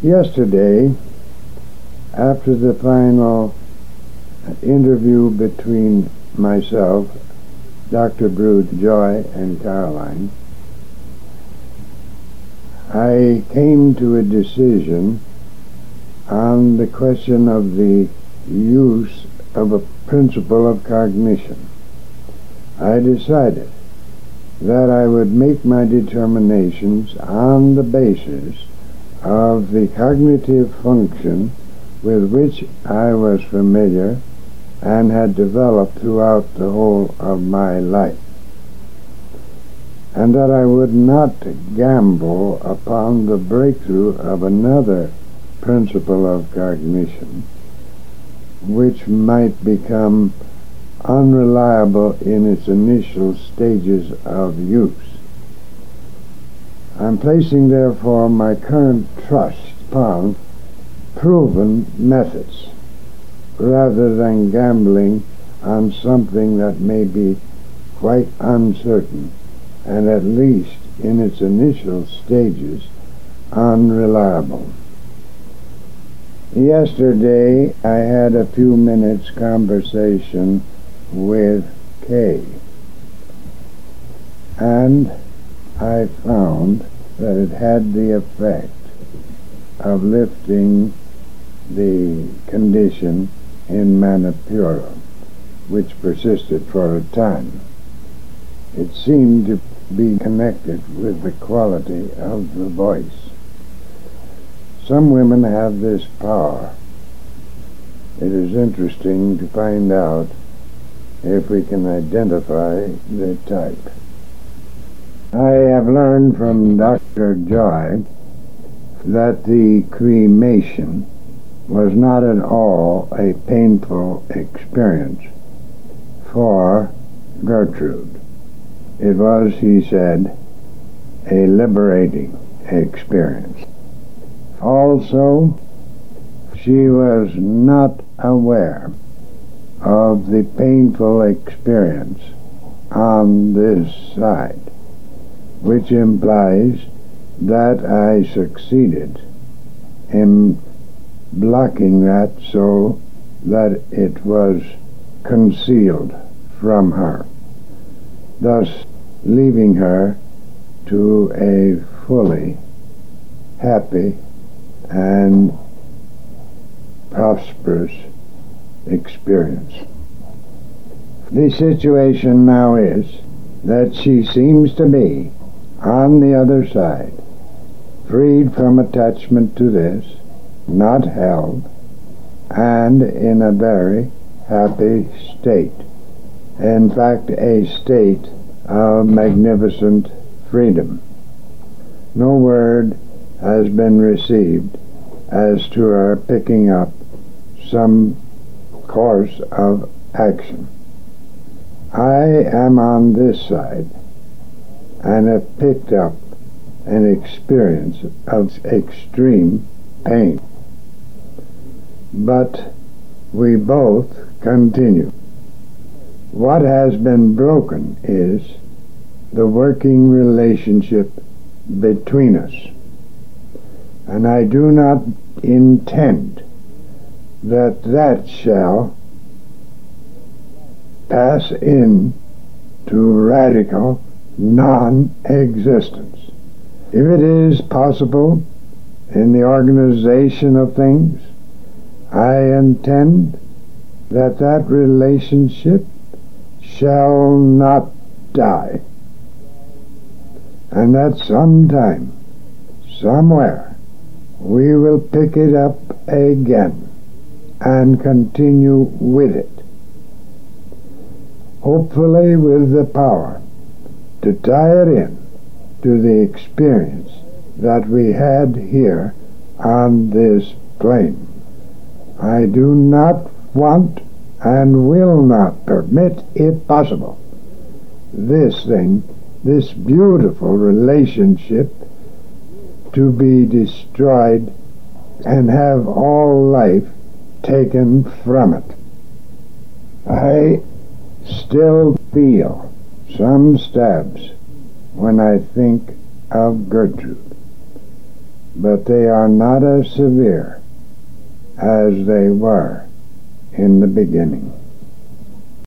Yesterday, after the final interview between myself, Dr. Brood, Joy, and Caroline, I came to a decision on the question of the use of a principle of cognition. I decided that I would make my determinations on the basis of the cognitive function with which I was familiar and had developed throughout the whole of my life, and that I would not gamble upon the breakthrough of another principle of cognition which might become unreliable in its initial stages of use. I'm placing, therefore, my current trust upon proven methods, rather than gambling on something that may be quite uncertain, and at least in its initial stages, unreliable. Yesterday, I had a few minutes conversation with Kay, and I found that it had the effect of lifting the condition in Manipura, which persisted for a time. It seemed to be connected with the quality of the voice. Some women have this power. It is interesting to find out if we can identify the type. I have learned from Dr. Joy that the cremation was not at all a painful experience for Gertrude. It was, he said, a liberating experience. Also, she was not aware of the painful experience on this side, which implies that I succeeded in blocking that so that it was concealed from her, thus leaving her to a fully happy and prosperous experience. The situation now is that she seems to be on the other side, freed from attachment to this, not held, and in a very happy state. In fact, a state of magnificent freedom. No word has been received as to her picking up some course of action. I am on this side and have picked up an experience of extreme pain. But we both continue. What has been broken is the working relationship between us. And I do not intend that shall pass in to radical non-existence. If it is possible in the organization of things, I intend that relationship shall not die, and that sometime, somewhere, we will pick it up again and continue with it, hopefully with the power to tie it in to the experience that we had here on this plane. I do not want and will not permit, if possible, this beautiful relationship to be destroyed and have all life taken from it. I still feel some stabs when I think of Gertrude, but they are not as severe as they were in the beginning.